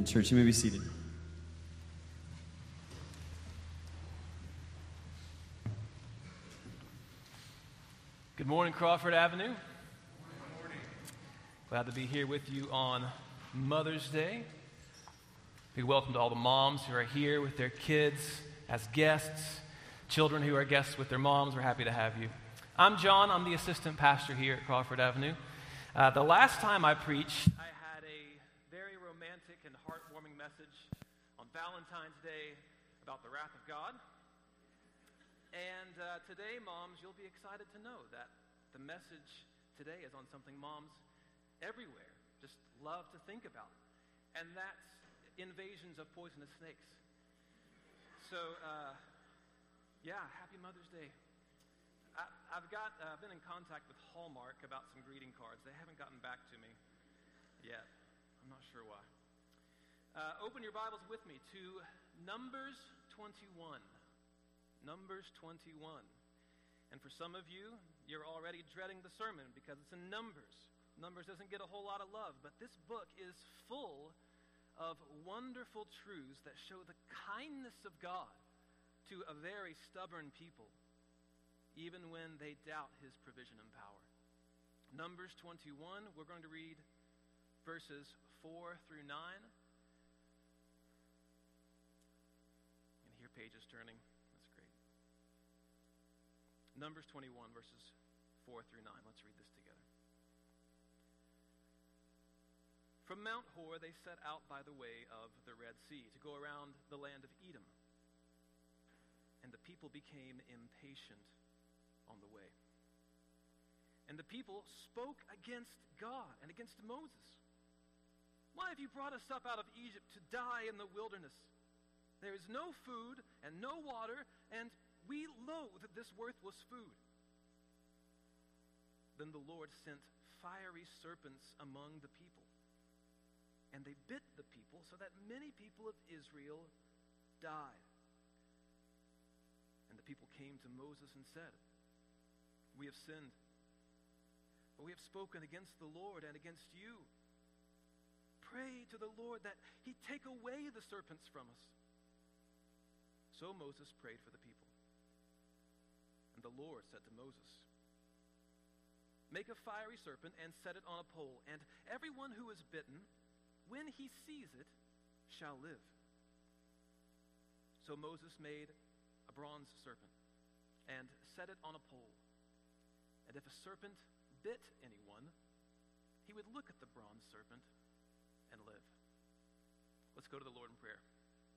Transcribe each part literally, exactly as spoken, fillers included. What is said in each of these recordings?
Amen. Church, you may be seated. Good morning, Crawford Avenue. Good morning. Glad to be here with you on Mother's Day. Big welcome to all the moms who are here with their kids as guests, children who are guests with their moms. We're happy to have you. I'm John. I'm the assistant pastor here at Crawford Avenue. Uh, the last time I preached, I had a very romantic and heartwarming message on Valentine's Day about the wrath of God. And uh, today, moms, you'll be excited to know that the message today is on something moms everywhere just love to think about, and that's invasions of poisonous snakes. So, uh, yeah, happy Mother's Day. I, I've got, uh, been in contact with Hallmark about some greeting cards. They haven't gotten back to me yet. I'm not sure why. Uh, open your Bibles with me to Numbers twenty-one. Numbers twenty-one. And for some of you, you're already dreading the sermon because it's in Numbers. Numbers doesn't get a whole lot of love, but this book is full of wonderful truths that show the kindness of God to a very stubborn people, even when they doubt his provision and power. Numbers twenty-one, we're going to read verses four through nine. You can hear pages turning. Numbers twenty-one, verses four through nine. Let's read this together. From Mount Hor, they set out by the way of the Red Sea to go around the land of Edom. And the people became impatient on the way. And the people spoke against God and against Moses. Why have you brought us up out of Egypt to die in the wilderness? There is no food and no water, and we loathe this worthless food. Then the Lord sent fiery serpents among the people, and they bit the people so that many people of Israel died. And the people came to Moses and said, "We have sinned, but we have spoken against the Lord and against you. Pray to the Lord that he take away the serpents from us." So Moses prayed for the people. And the Lord said to Moses, "Make a fiery serpent and set it on a pole, and everyone who is bitten, when he sees it, shall live." So Moses made a bronze serpent and set it on a pole. And if a serpent bit anyone, he would look at the bronze serpent and live. Let's go to the Lord in prayer.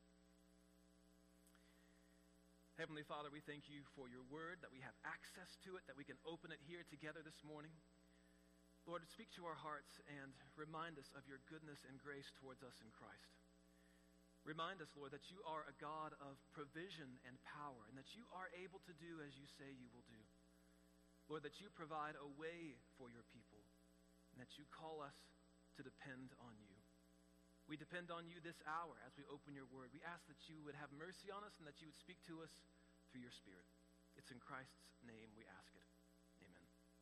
Heavenly Father, we thank you for your word, that we have access to it, that we can open it here together this morning. Lord, speak to our hearts and remind us of your goodness and grace towards us in Christ. Remind us, Lord, that you are a God of provision and power, and that you are able to do as you say you will do. Lord, that you provide a way for your people, and that you call us to depend on you. We depend on you this hour as we open your word. We ask that you would have mercy on us and that you would speak to us through your Spirit. It's in Christ's name we ask it. Amen.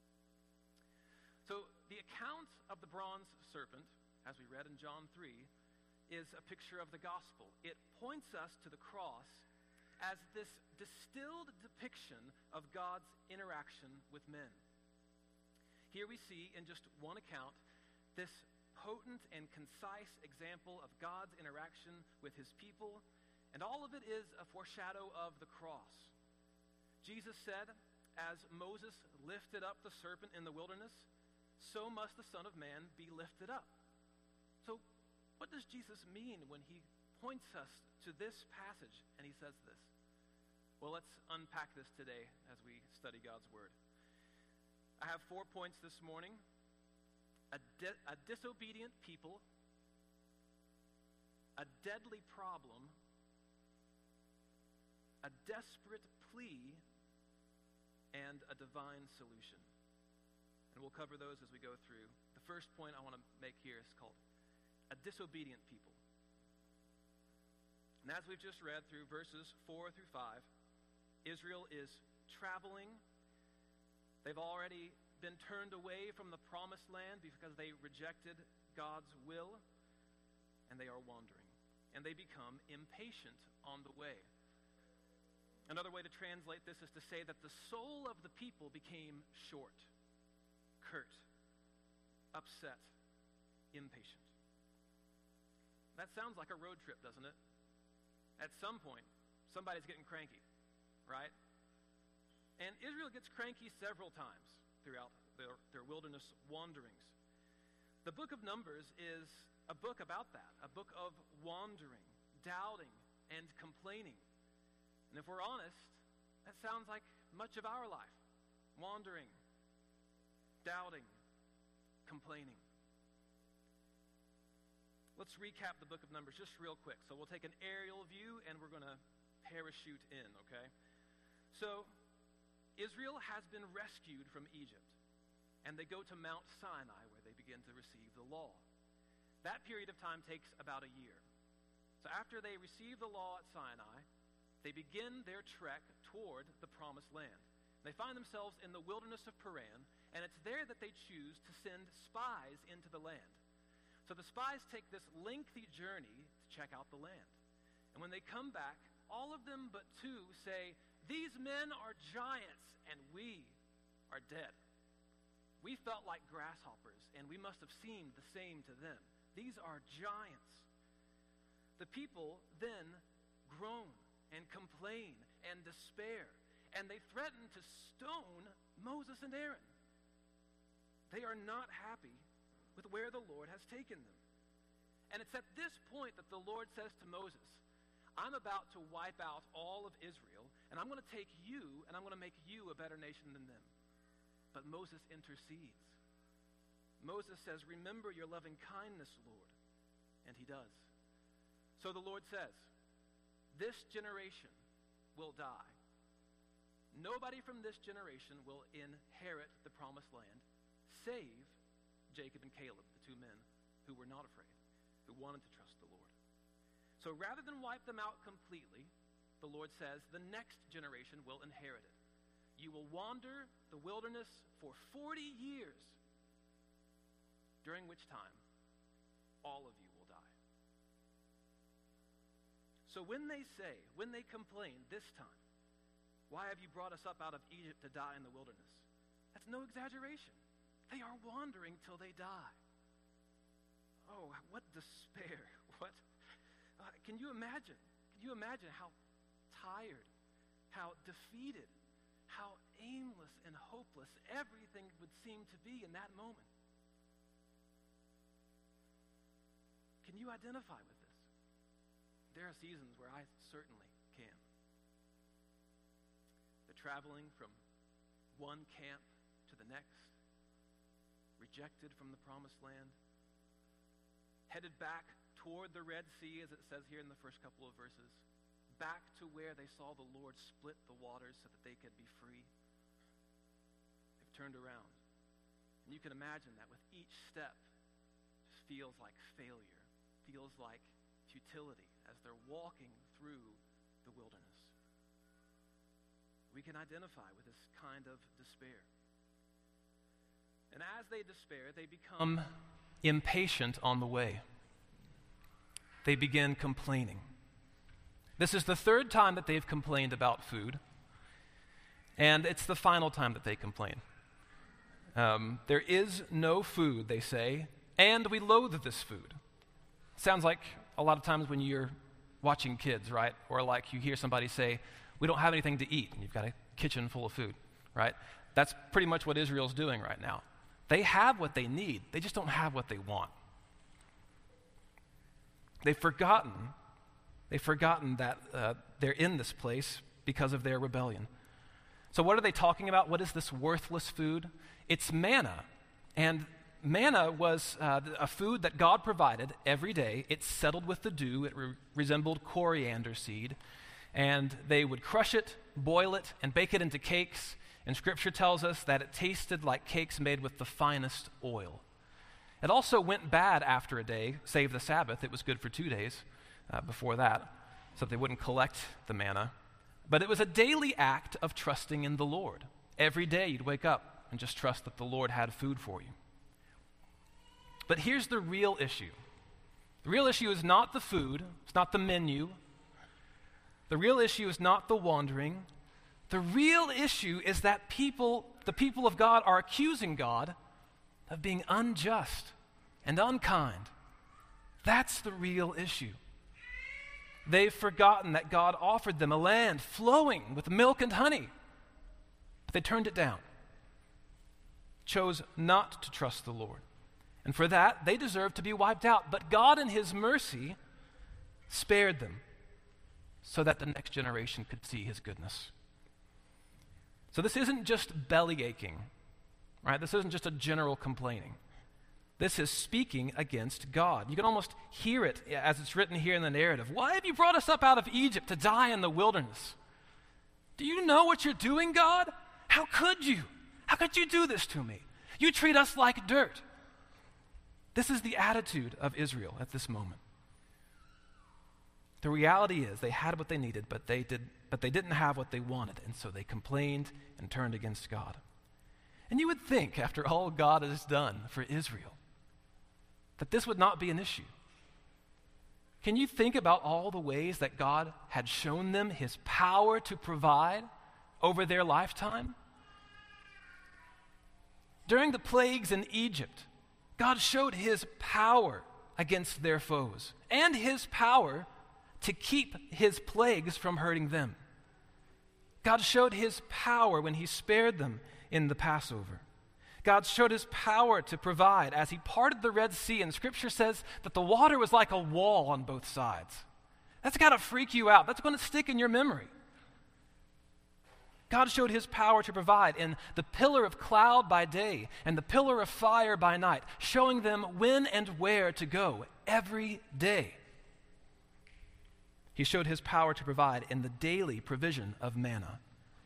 So the account of the bronze serpent, as we read in John three, is a picture of the gospel. It points us to the cross as this distilled depiction of God's interaction with men. Here we see in just one account this potent and concise example of God's interaction with his people, and all of it is a foreshadow of the cross. Jesus said, "As Moses lifted up the serpent in the wilderness, so must the Son of Man be lifted up." So what does Jesus mean when he points us to this passage and he says this? Well, let's unpack this today as we study God's word. I have four points this morning. A, di- a disobedient people, a deadly problem, a desperate plea, and a divine solution. And we'll cover those as we go through. The first point I want to make here is called a disobedient people. And as we've just read through verses four through five, Israel is traveling. They've already been turned away from the promised land because they rejected God's will. and they are wandering, and they become impatient on the way. Another way to translate this is to say that the soul of the people became short, curt, upset, impatient. That sounds like a road trip, doesn't it? At some point, somebody's getting cranky, right? And Israel gets cranky several times throughout their, their wilderness wanderings. The book of Numbers is a book about that, a book of wandering, doubting, and complaining. And if we're honest, that sounds like much of our life. Wandering, doubting, complaining. Let's recap the book of Numbers just real quick. So we'll take an aerial view and we're going to parachute in, okay? So Israel has been rescued from Egypt, and they go to Mount Sinai where they begin to receive the law. That period of time takes about a year. So after they receive the law at Sinai, they begin their trek toward the promised land. They find themselves in the wilderness of Paran, and it's there that they choose to send spies into the land. So the spies take this lengthy journey to check out the land. And when they come back, all of them but two say, "These men are giants, and we are dead. We felt like grasshoppers, and we must have seemed the same to them. These are giants." The people then groan and complain and despair, and they threaten to stone Moses and Aaron. They are not happy with where the Lord has taken them. And it's at this point that the Lord says to Moses, "I'm about to wipe out all of Israel, and I'm going to take you, and I'm going to make you a better nation than them." But Moses intercedes. Moses says, "Remember your loving kindness, Lord." And he does. So the Lord says, "This generation will die. Nobody from this generation will inherit the promised land, save Jacob and Caleb, the two men who were not afraid, who wanted to trust the Lord." So rather than wipe them out completely, the Lord says, the next generation will inherit it. You will wander the wilderness for forty years, during which time all of you will die. So when they say, when they complain this time, "Why have you brought us up out of Egypt to die in the wilderness?" That's no exaggeration. They are wandering till they die. Oh, what despair. What? Uh, can you imagine? Can you imagine how tired, how defeated, how aimless and hopeless everything would seem to be in that moment? Can you identify with this? There are seasons where I certainly can. They're traveling from one camp to the next, rejected from the promised land, headed back toward the Red Sea, as it says here in the first couple of verses, back to where they saw the Lord split the waters so that they could be free. They've turned around. And you can imagine that with each step, it just feels like failure, feels like futility as they're walking through the wilderness. We can identify with this kind of despair. And as they despair, they become impatient on the way. They begin complaining. This is the third time that they've complained about food, and it's the final time that they complain. Um, there is no food, they say, and we loathe this food. Sounds like a lot of times when you're watching kids, right? Or like you hear somebody say, "We don't have anything to eat," and you've got a kitchen full of food, right? That's pretty much what Israel's doing right now. They have what they need. They just don't have what they want. They've forgotten, they've forgotten that uh, they're in this place because of their rebellion. So what are they talking about? What is this worthless food? It's manna. And manna was uh, a food that God provided every day. It settled with the dew. It re- resembled coriander seed. And they would crush it, boil it, and bake it into cakes. And Scripture tells us that it tasted like cakes made with the finest oil. It also went bad after a day, save the Sabbath. It was good for two days uh, before that, so that they wouldn't collect the manna. But it was a daily act of trusting in the Lord. Every day you'd wake up and just trust that the Lord had food for you. But here's the real issue. The real issue is not the food, it's not the menu. The real issue is not the wandering. The real issue is that people, the people of God, are accusing God of being unjust and unkind. That's the real issue. They've forgotten that God offered them a land flowing with milk and honey, but they turned it down, chose not to trust the Lord. And for that, they deserve to be wiped out. But God in his mercy spared them so that the next generation could see his goodness. So this isn't just belly aching, right? This isn't just a general complaining. This is speaking against God. You can almost hear it as it's written here in the narrative. Why have you brought us up out of Egypt to die in the wilderness? Do you know what you're doing, God? How could you? How could you do this to me? You treat us like dirt. This is the attitude of Israel at this moment. The reality is they had what they needed, but they did, but they didn't have what they wanted, and so they complained and turned against God. And you would think, after all God has done for Israel, that this would not be an issue. Can you think about all the ways that God had shown them his power to provide over their lifetime? During the plagues in Egypt, God showed his power against their foes and his power to keep his plagues from hurting them. God showed his power when he spared them in the Passover. God showed his power to provide as he parted the Red Sea, and Scripture says that the water was like a wall on both sides. That's got to freak you out. That's going to stick in your memory. God showed his power to provide in the pillar of cloud by day and the pillar of fire by night, showing them when and where to go every day. He showed his power to provide in the daily provision of manna.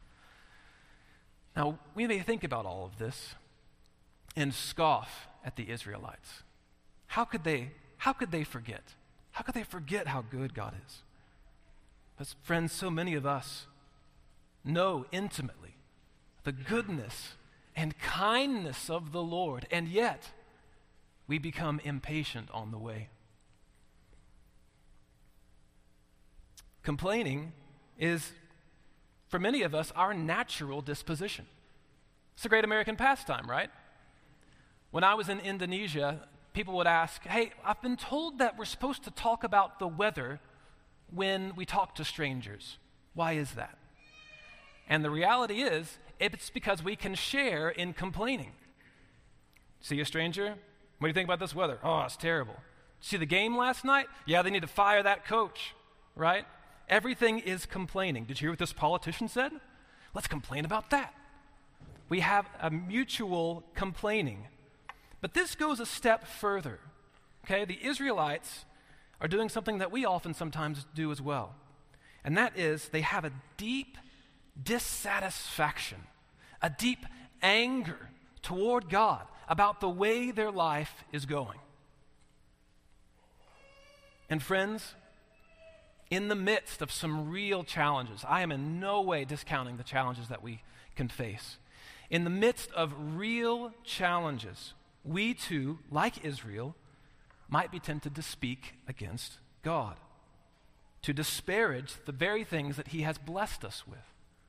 Now, we may think about all of this and scoff at the Israelites. How could they, how could they forget? How could they forget how good God is? But friends, so many of us know intimately the goodness and kindness of the Lord, and yet we become impatient on the way. Complaining is, for many of us, our natural disposition. It's a great American pastime, right? When I was in Indonesia, people would ask, hey, I've been told that we're supposed to talk about the weather when we talk to strangers. Why is that? And the reality is, it's because we can share in complaining. See a stranger? What do you think about this weather? Oh, it's terrible. See the game last night? Yeah, they need to fire that coach, right? Everything is complaining. Did you hear what this politician said? Let's complain about that. We have a mutual complaining. But this goes a step further. Okay, the Israelites are doing something that we often sometimes do as well. And that is they have a deep dissatisfaction, a deep anger toward God about the way their life is going. And friends, in the midst of some real challenges, I am in no way discounting the challenges that we can face. In the midst of real challenges, we too, like Israel, might be tempted to speak against God, to disparage the very things that he has blessed us with.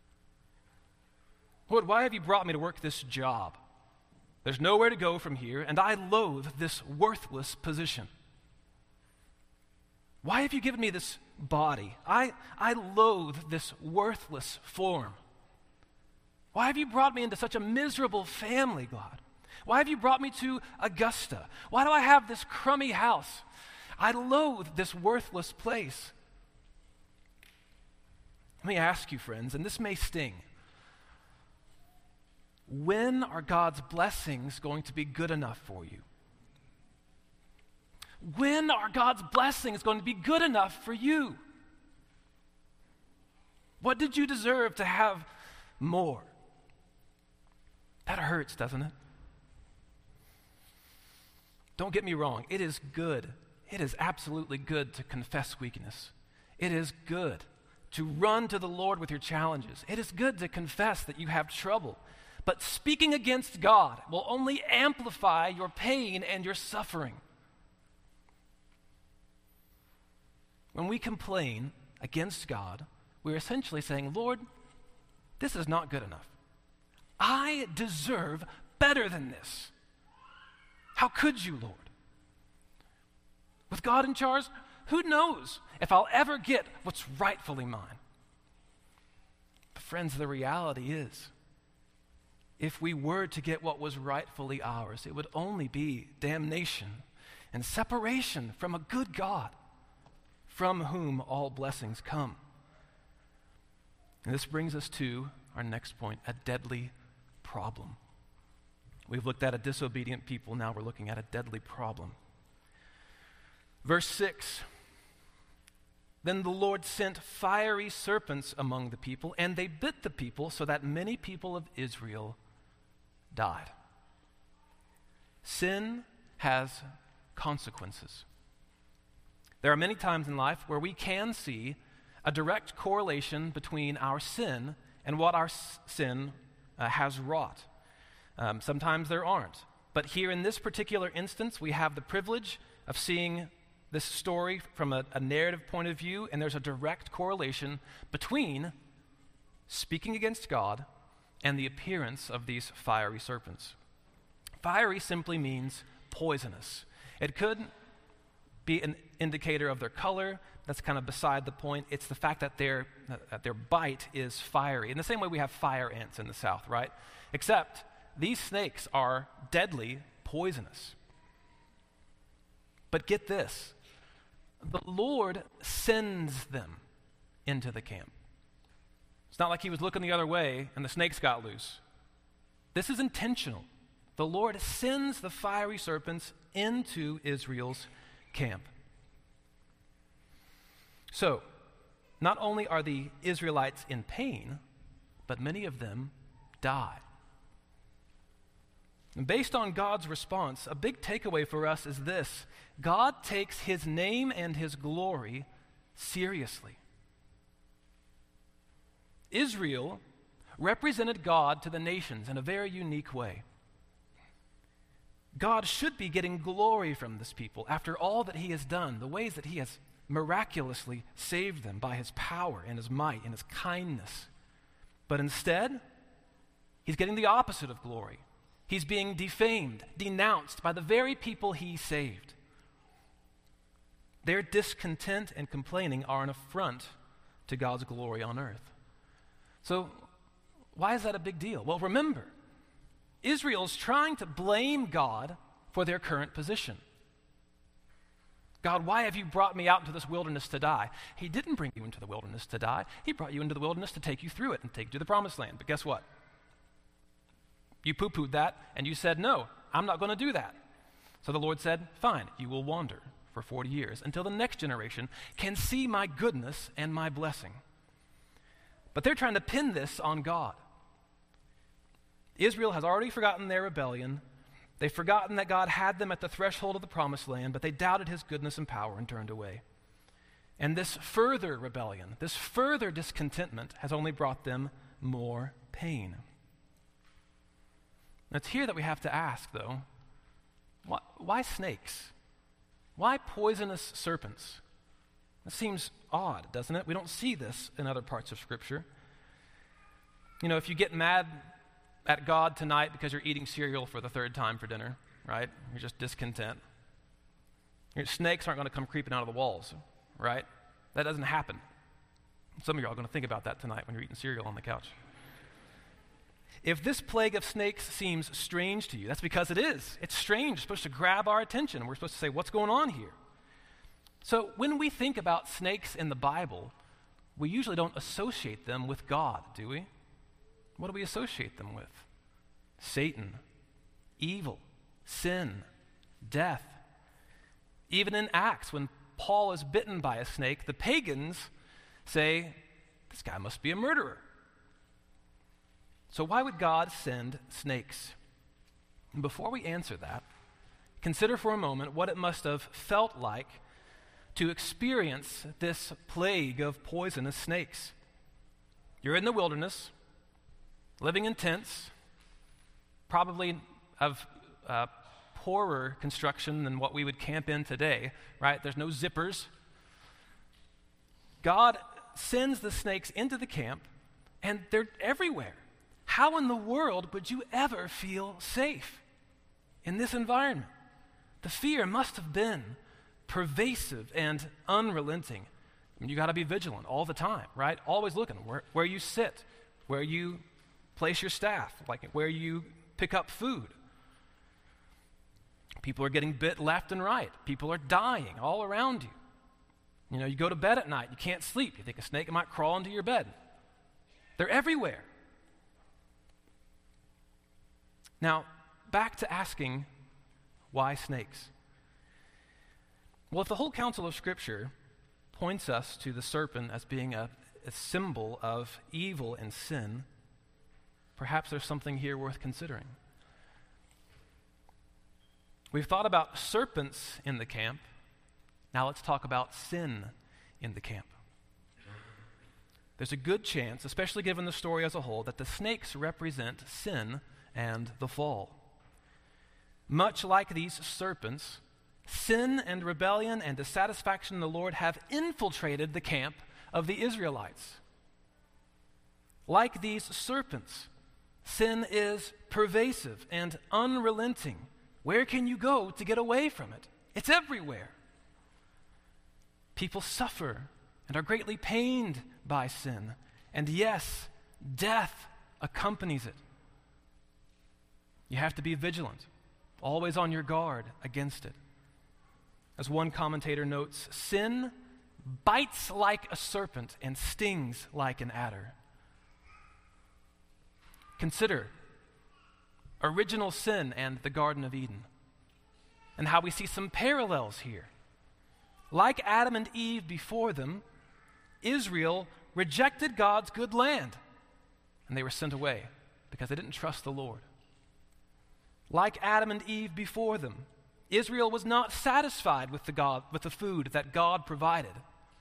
Lord, why have you brought me to work this job? There's nowhere to go from here, and I loathe this worthless position. Why have you given me this body? I, I loathe this worthless form. Why have you brought me into such a miserable family, God? Why have you brought me to Augusta? Why do I have this crummy house? I loathe this worthless place. Let me ask you, friends, and this may sting. When are God's blessings going to be good enough for you? When are God's blessings going to be good enough for you? What did you deserve to have more? That hurts, doesn't it? Don't get me wrong. It is good. It is absolutely good to confess weakness. It is good to run to the Lord with your challenges. It is good to confess that you have trouble. But speaking against God will only amplify your pain and your suffering. When we complain against God, we're essentially saying, Lord, this is not good enough. I deserve better than this. How could you, Lord? With God in charge, who knows if I'll ever get what's rightfully mine? But friends, the reality is, if we were to get what was rightfully ours, it would only be damnation and separation from a good God, from whom all blessings come. And this brings us to our next point, a deadly problem. We've looked at a disobedient people, now we're looking at a deadly problem. Verse six, then the Lord sent fiery serpents among the people, and they bit the people so that many people of Israel died. Sin has consequences. There are many times in life where we can see a direct correlation between our sin and what our s- sin uh, has wrought. Um, sometimes there aren't. But here in this particular instance, we have the privilege of seeing this story from a, a narrative point of view, and there's a direct correlation between speaking against God and the appearance of these fiery serpents. Fiery simply means poisonous. It could be an indicator of their color. That's kind of beside the point. It's the fact that their, that their bite is fiery. In the same way we have fire ants in the South, right? Except these snakes are deadly poisonous. But get this, the Lord sends them into the camp. It's not like he was looking the other way and the snakes got loose. This is intentional. The Lord sends the fiery serpents into Israel's camp. So, not only are the Israelites in pain, but many of them die. And based on God's response, a big takeaway for us is this: God takes his name and his glory seriously. Israel represented God to the nations in a very unique way. God should be getting glory from this people after all that he has done, the ways that he has miraculously saved them by his power and his might and his kindness. But instead, he's getting the opposite of glory. He's being defamed, denounced by the very people he saved. Their discontent and complaining are an affront to God's glory on earth. So, why is that a big deal? Well, remember, Israel's trying to blame God for their current position. God, why have you brought me out into this wilderness to die? He didn't bring you into the wilderness to die. He brought you into the wilderness to take you through it and take you to the promised land. But guess what? You poo-pooed that, and you said, no, I'm not going to do that. So the Lord said, fine, you will wander for forty years until the next generation can see my goodness and my blessing. But they're trying to pin this on God. Israel has already forgotten their rebellion. They've forgotten that God had them at the threshold of the promised land, but they doubted his goodness and power and turned away. And this further rebellion, this further discontentment has only brought them more pain. Now, it's here that we have to ask, though, why, why snakes? Why poisonous serpents? That seems odd, doesn't it? We don't see this in other parts of Scripture. You know, if you get mad at God tonight because you're eating cereal for the third time for dinner, right? You're just discontent. Your snakes aren't going to come creeping out of the walls, right? That doesn't happen. Some of you are going to think about that tonight when you're eating cereal on the couch. If this plague of snakes seems strange to you, that's because it is. It's strange. It's supposed to grab our attention. We're supposed to say, what's going on here? So when we think about snakes in the Bible, we usually don't associate them with God, do we? What do we associate them with? Satan, evil, sin, death. Even in Acts, when Paul is bitten by a snake, the pagans say, this guy must be a murderer. So why would God send snakes? And before we answer that, consider for a moment what it must have felt like to experience this plague of poisonous snakes. You're in the wilderness, living in tents, probably of uh, poorer construction than what we would camp in today, right? There's no zippers. God sends the snakes into the camp, and they're everywhere. How in the world would you ever feel safe in this environment? The fear must have been pervasive and unrelenting. I mean, you got to be vigilant all the time, right? Always looking where, where you sit, where you place your staff, like where you pick up food. People are getting bit left and right. People are dying all around you. You know, you go to bed at night, you can't sleep. You think a snake might crawl into your bed. They're everywhere. Now, back to asking, why snakes? Well, if the whole counsel of Scripture points us to the serpent as being a, a symbol of evil and sin, perhaps there's something here worth considering. We've thought about serpents in the camp. Now let's talk about sin in the camp. There's a good chance, especially given the story as a whole, that the snakes represent sin and the fall. Much like these serpents, sin and rebellion and dissatisfaction in the Lord have infiltrated the camp of the Israelites. Like these serpents, sin is pervasive and unrelenting. Where can you go to get away from it? It's everywhere. People suffer and are greatly pained by sin. And yes, death accompanies it. You have to be vigilant, always on your guard against it. As one commentator notes, sin bites like a serpent and stings like an adder. Consider original sin and the Garden of Eden, and how we see some parallels here. Like Adam and Eve before them, Israel rejected God's good land, and they were sent away because they didn't trust the Lord. Like Adam and Eve before them, Israel was not satisfied with the God, with the food that God provided.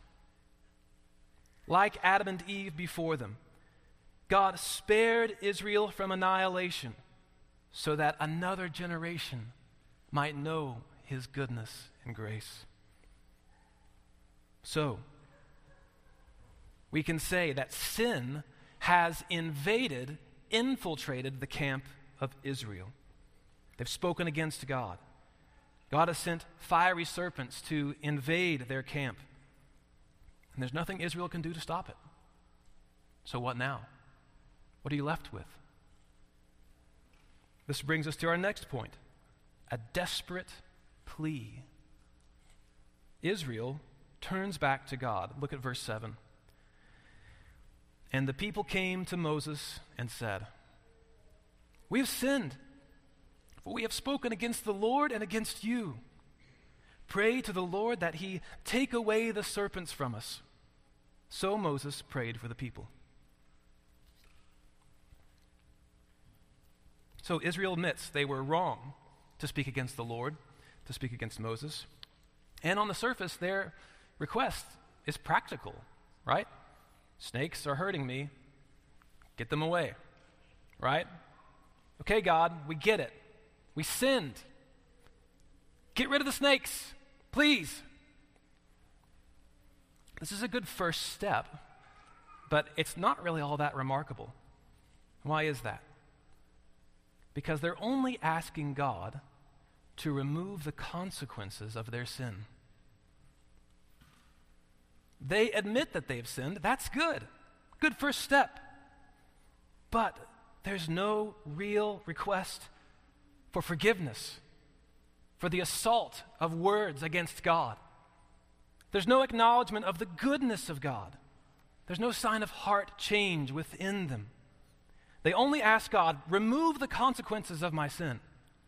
Like Adam and Eve before them, God spared Israel from annihilation so that another generation might know his goodness and grace. So, we can say that sin has invaded, infiltrated the camp of Israel. They've spoken against God. God has sent fiery serpents to invade their camp. And there's nothing Israel can do to stop it. So what now? What are you left with? This brings us to our next point, a desperate plea. Israel turns back to God. Look at verse seven. And the people came to Moses and said, "We have sinned, for we have spoken against the Lord and against you. Pray to the Lord that he take away the serpents from us." So Moses prayed for the people. So Israel admits they were wrong to speak against the Lord, to speak against Moses. And on the surface, their request is practical, right? Snakes are hurting me. Get them away, right? Okay, God, we get it. We sinned. Get rid of the snakes, please. This is a good first step, but it's not really all that remarkable. Why is that? Because they're only asking God to remove the consequences of their sin. They admit that they've sinned. That's good. Good first step. But there's no real request for forgiveness, for the assault of words against God. There's no acknowledgement of the goodness of God. There's no sign of heart change within them. They only ask God, remove the consequences of my sin.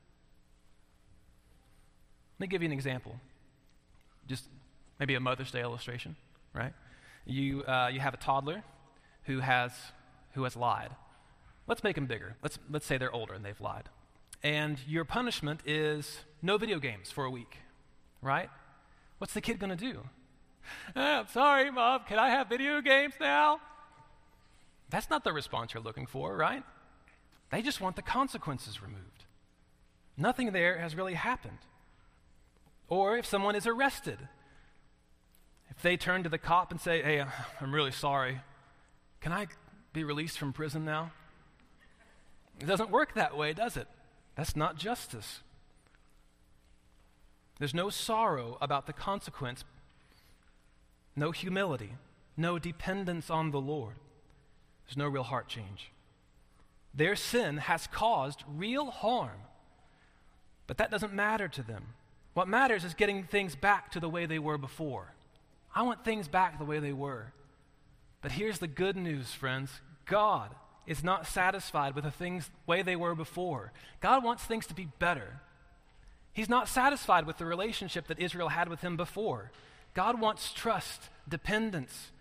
Let me give you an example. Just maybe a Mother's Day illustration, right? You uh, you have a toddler who has who has lied. Let's make them bigger. Let's let's say they're older and they've lied. And your punishment is no video games for a week, right? What's the kid going to do? Oh, sorry, Mom, can I have video games now? That's not the response you're looking for, right? They just want the consequences removed. Nothing there has really happened. Or if someone is arrested, if If they turn to the cop and say, hey, I'm really sorry, can I be released from prison now? It doesn't work that way, does it? That's not justice. There's no sorrow about the consequence, no humility, no dependence on the Lord. There's no real heart change. Their sin has caused real harm, but that doesn't matter to them. What matters is getting things back to the way they were before. I want things back the way they were. But here's the good news, friends. God is not satisfied with the things the way they were before. God wants things to be better. He's not satisfied with the relationship that Israel had with him before. God wants trust, dependence.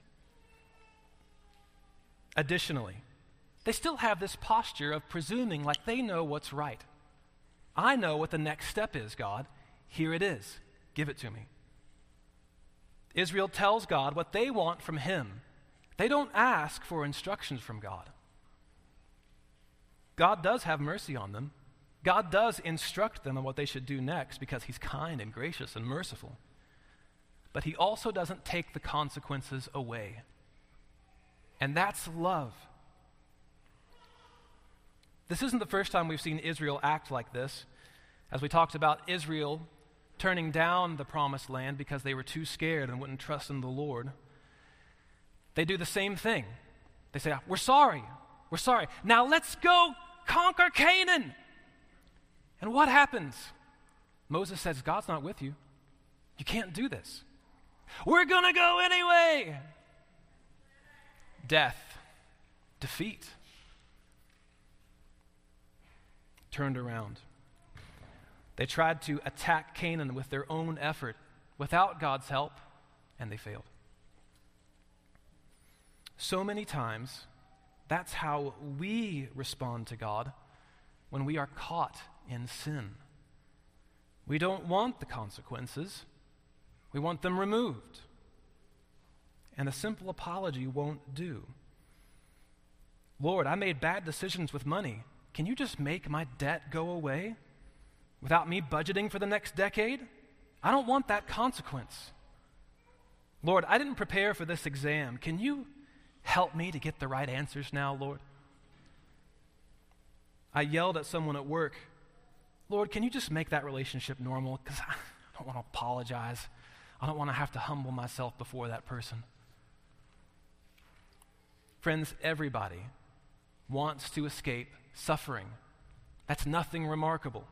Additionally, they still have this posture of presuming like they know what's right. I know what the next step is, God. Here it is. Give it to me. Israel tells God what they want from him. They don't ask for instructions from God. God does have mercy on them. God does instruct them on what they should do next because he's kind and gracious and merciful. But he also doesn't take the consequences away. And that's love. This isn't the first time we've seen Israel act like this. As we talked about Israel turning down the promised land because they were too scared and wouldn't trust in the Lord, they do the same thing. They say, we're sorry, we're sorry. Now let's go conquer Canaan. And what happens? Moses says, God's not with you. You can't do this. We're going to go anyway. Death, defeat, turned around. They tried to attack Canaan with their own effort without God's help, and they failed. So many times, that's how we respond to God when we are caught in sin. We don't want the consequences. We want them removed. And a simple apology won't do. Lord, I made bad decisions with money. Can you just make my debt go away without me budgeting for the next decade? I don't want that consequence. Lord, I didn't prepare for this exam. Can you help me to get the right answers now, Lord? I yelled at someone at work. Lord, can you just make that relationship normal? Because I don't want to apologize. I don't want to have to humble myself before that person. Friends, everybody wants to escape suffering. That's nothing remarkable.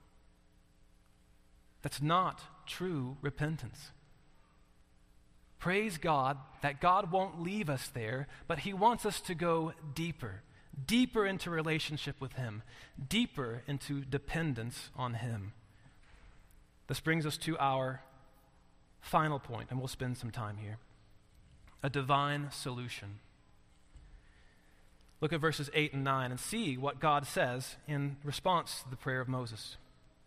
That's not true repentance. Praise God that God won't leave us there, but he wants us to go deeper, deeper into relationship with him, deeper into dependence on him. This brings us to our final point, and we'll spend some time here. A divine solution. Look at verses eight and nine and see what God says in response to the prayer of Moses.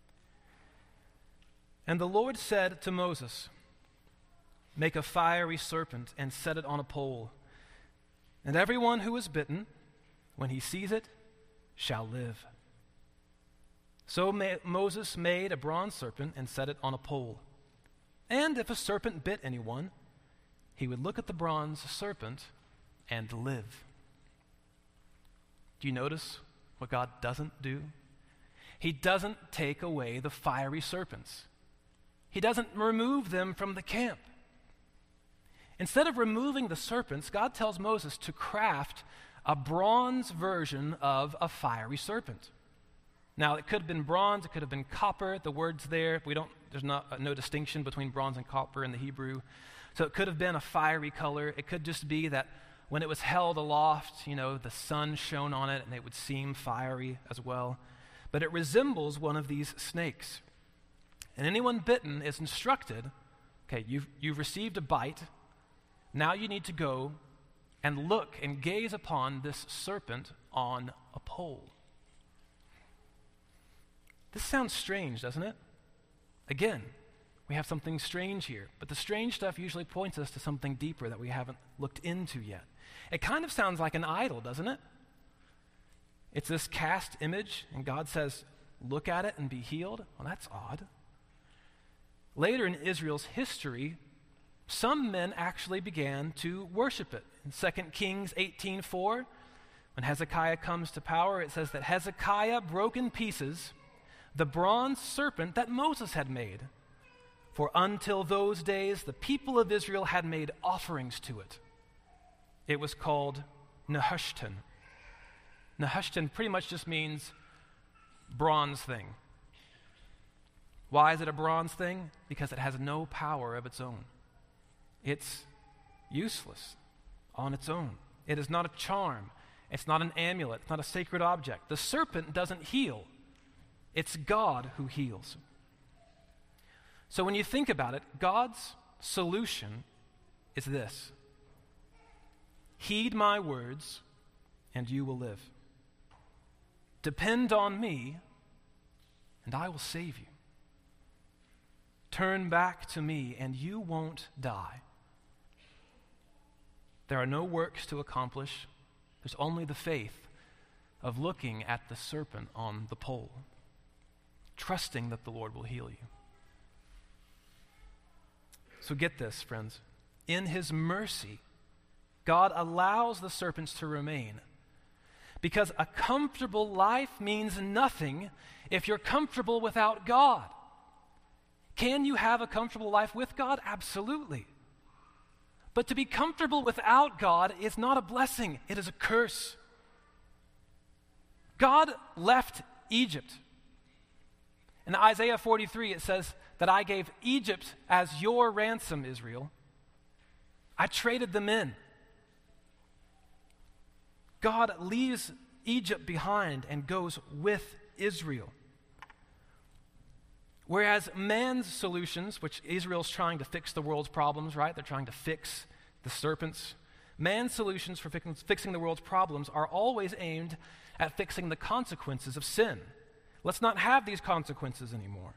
And the Lord said to Moses, make a fiery serpent and set it on a pole, and everyone who is bitten, when he sees it, shall live. So ma- Moses made a bronze serpent and set it on a pole. And if a serpent bit anyone, he would look at the bronze serpent and live. Do you notice what God doesn't do? He doesn't take away the fiery serpents. He doesn't remove them from the camp. Instead of removing the serpents, God tells Moses to craft a bronze version of a fiery serpent. Now, it could have been bronze, it could have been copper. The word's there. We don't. There's not uh, no distinction between bronze and copper in the Hebrew. So it could have been a fiery color. It could just be that when it was held aloft, you know, the sun shone on it and it would seem fiery as well. But it resembles one of these snakes. And anyone bitten is instructed, okay, you've, you've received a bite. Now you need to go and look and gaze upon this serpent on a pole. This sounds strange, doesn't it? Again, we have something strange here, but the strange stuff usually points us to something deeper that we haven't looked into yet. It kind of sounds like an idol, doesn't it? It's this cast image, and God says, look at it and be healed. Well, that's odd. Later in Israel's history, some men actually began to worship it. In Second Kings eighteen four, when Hezekiah comes to power, it says that Hezekiah broke in pieces the bronze serpent that Moses had made. For until those days, the people of Israel had made offerings to it. It was called Nehushtan. Nehushtan pretty much just means bronze thing. Why is it a bronze thing? Because it has no power of its own. It's useless on its own. It is not a charm. It's not an amulet. It's not a sacred object. The serpent doesn't heal. It's God who heals. So when you think about it, God's solution is this: heed my words, and you will live. Depend on me, and I will save you. Turn back to me, and you won't die. There are no works to accomplish. There's only the faith of looking at the serpent on the pole, trusting that the Lord will heal you. So get this, friends. In his mercy, God allows the serpents to remain, because a comfortable life means nothing if you're comfortable without God. Can you have a comfortable life with God? Absolutely. But to be comfortable without God is not a blessing, it is a curse. God left Egypt. In Isaiah forty-three, it says that I gave Egypt as your ransom, Israel. I traded them in. God leaves Egypt behind and goes with Israel. Whereas man's solutions, which Israel's trying to fix the world's problems, right? They're trying to fix the serpents. Man's solutions for fix- fixing the world's problems are always aimed at fixing the consequences of sin. Let's not have these consequences anymore.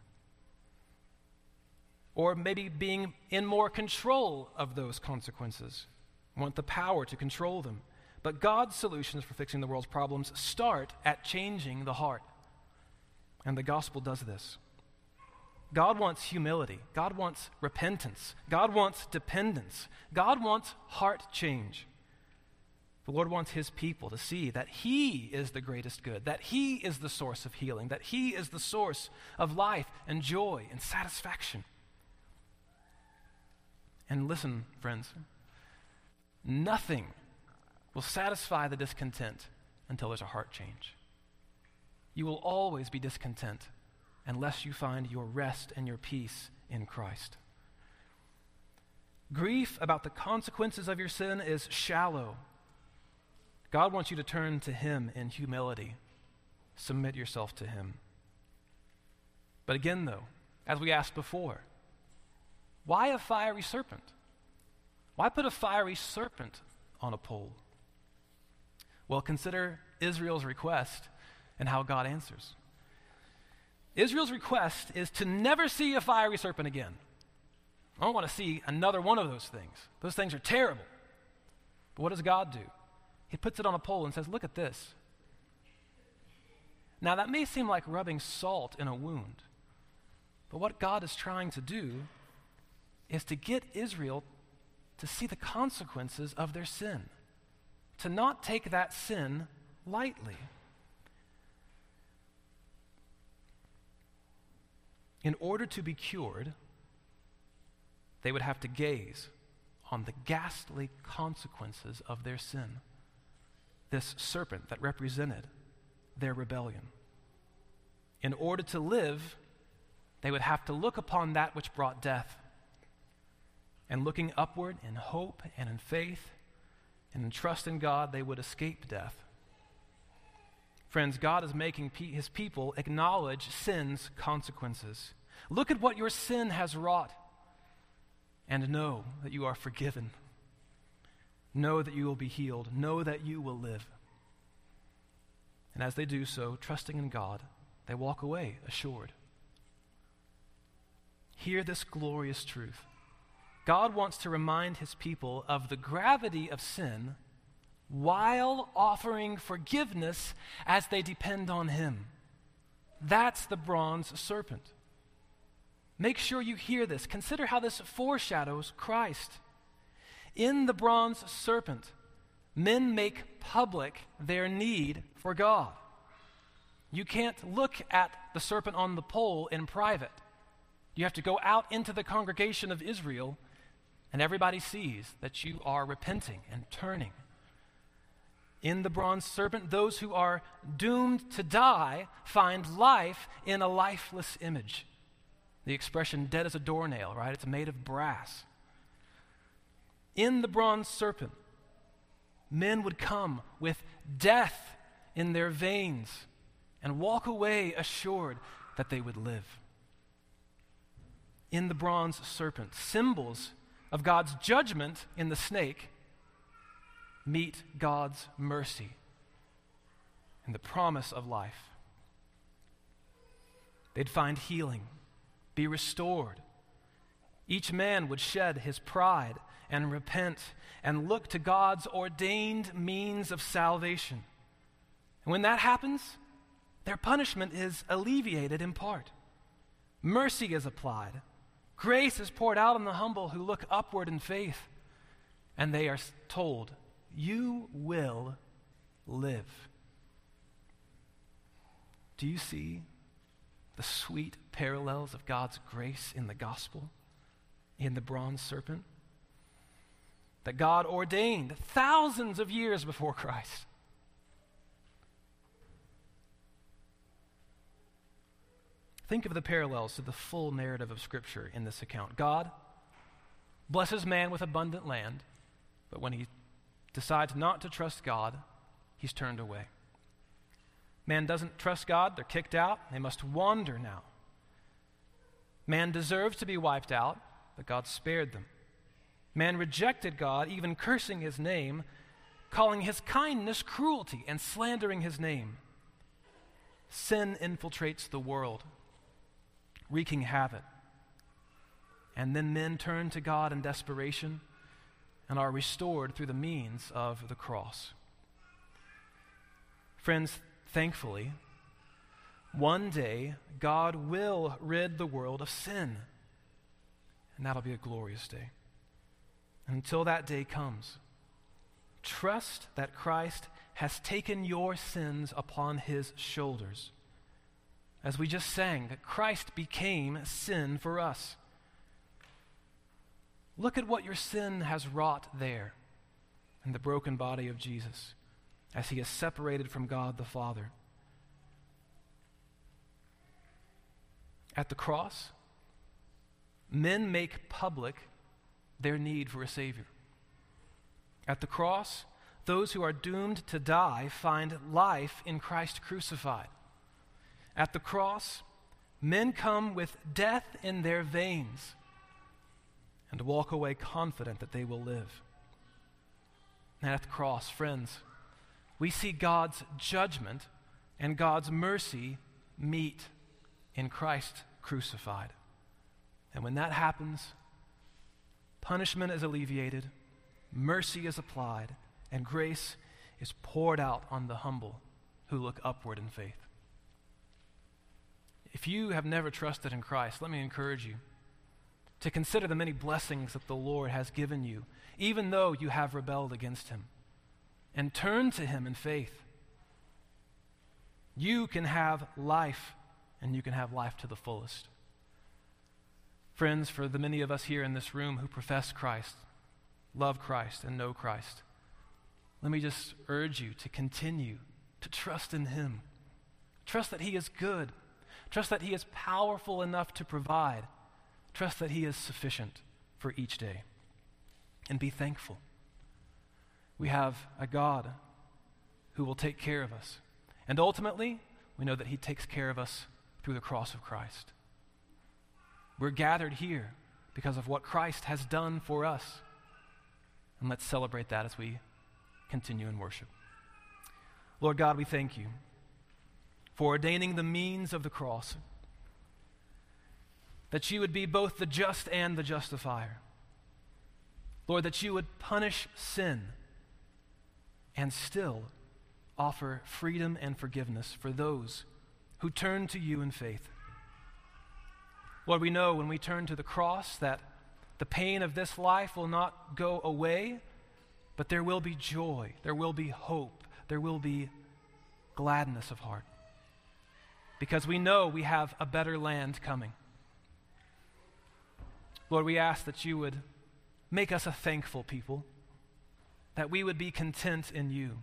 Or maybe being in more control of those consequences. Want the power to control them. But God's solutions for fixing the world's problems start at changing the heart. And the gospel does this. God wants humility. God wants repentance. God wants dependence. God wants heart change. The Lord wants his people to see that he is the greatest good, that he is the source of healing, that he is the source of life and joy and satisfaction. And listen, friends, nothing will satisfy the discontent until there's a heart change. You will always be discontent unless you find your rest and your peace in Christ. Grief about the consequences of your sin is shallow. God wants you to turn to him in humility. Submit yourself to him. But again, though, as we asked before, why a fiery serpent? Why put a fiery serpent on a pole? Well, consider Israel's request and how God answers. Israel's request is to never see a fiery serpent again. I don't want to see another one of those things. Those things are terrible. But what does God do? He puts it on a pole and says, look at this. Now, that may seem like rubbing salt in a wound, but what God is trying to do is to get Israel to see the consequences of their sin, to not take that sin lightly. In order to be cured, they would have to gaze on the ghastly consequences of their sin. This serpent that represented their rebellion. In order to live, they would have to look upon that which brought death. And looking upward in hope and in faith and in trust in God, they would escape death. Friends, God is making pe- his people acknowledge sin's consequences. Look at what your sin has wrought and know that you are forgiven. Know that you will be healed. Know that you will live. And as they do so, trusting in God, they walk away assured. Hear this glorious truth. God wants to remind his people of the gravity of sin while offering forgiveness as they depend on him. That's the bronze serpent. make sure you hear this. Consider how this foreshadows Christ. In the bronze serpent, men make public their need for God. You can't look at the serpent on the pole in private. You have to go out into the congregation of Israel, and everybody sees that you are repenting and turning. In the bronze serpent, those who are doomed to die find life in a lifeless image. The expression dead as a doornail, right? It's made of brass. In the bronze serpent, men would come with death in their veins and walk away assured that they would live. In the bronze serpent, symbols of God's judgment in the snake meet God's mercy and the promise of life. They'd find healing, be restored. Each man would shed his pride and repent and look to God's ordained means of salvation. And when that happens, their punishment is alleviated in part. Mercy is applied. Grace is poured out on the humble who look upward in faith. And they are told, you will live. Do you see the sweet parallels of God's grace in the gospel, in the bronze serpent? That God ordained thousands of years before Christ. Think of the parallels to the full narrative of Scripture in this account. God blesses man with abundant land, but when he decides not to trust God, he's turned away. Man doesn't trust God, they're kicked out, they must wander now. Man deserves to be wiped out, but God spared them. Man rejected God, even cursing his name, calling his kindness cruelty and slandering his name. Sin infiltrates the world, wreaking havoc. And then men turn to God in desperation and are restored through the means of the cross. Friends, thankfully, one day God will rid the world of sin, and that'll be a glorious day. Until that day comes, trust that Christ has taken your sins upon his shoulders. As we just sang, that Christ became sin for us. Look at what your sin has wrought there in the broken body of Jesus as he is separated from God the Father. At the cross, men make public their need for a Savior. At the cross, those who are doomed to die find life in Christ crucified. At the cross, men come with death in their veins and walk away confident that they will live. And at the cross, friends, we see God's judgment and God's mercy meet in Christ crucified. And when that happens, punishment is alleviated, mercy is applied, and grace is poured out on the humble who look upward in faith. If you have never trusted in Christ, let me encourage you to consider the many blessings that the Lord has given you, even though you have rebelled against him, and turn to him in faith. You can have life, and you can have life to the fullest. Friends, for the many of us here in this room who profess Christ, love Christ, and know Christ, let me just urge you to continue to trust in him. Trust that he is good. Trust that he is powerful enough to provide. Trust that he is sufficient for each day. And be thankful. We have a God who will take care of us. And ultimately, we know that he takes care of us through the cross of Christ. We're gathered here because of what Christ has done for us. And let's celebrate that as we continue in worship. Lord God, we thank you for ordaining the means of the cross, that you would be both the just and the justifier. Lord, that you would punish sin and still offer freedom and forgiveness for those who turn to you in faith. Lord, we know when we turn to the cross that the pain of this life will not go away, but there will be joy, there will be hope, there will be gladness of heart. Because we know we have a better land coming. Lord, we ask that you would make us a thankful people, that we would be content in you.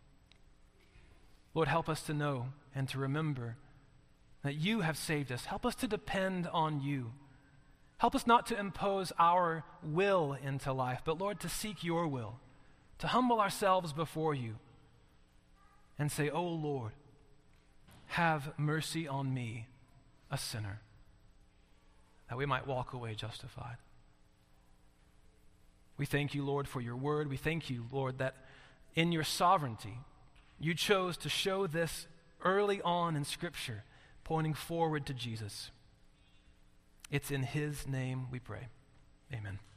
Lord, help us to know and to remember that you have saved us. Help us to depend on you. Help us not to impose our will into life, but Lord, to seek your will, to humble ourselves before you and say, "Oh Lord, have mercy on me, a sinner," that we might walk away justified. We thank you, Lord, for your word. We thank you, Lord, that in your sovereignty, you chose to show this early on in Scripture, pointing forward to Jesus. It's in his name we pray. Amen.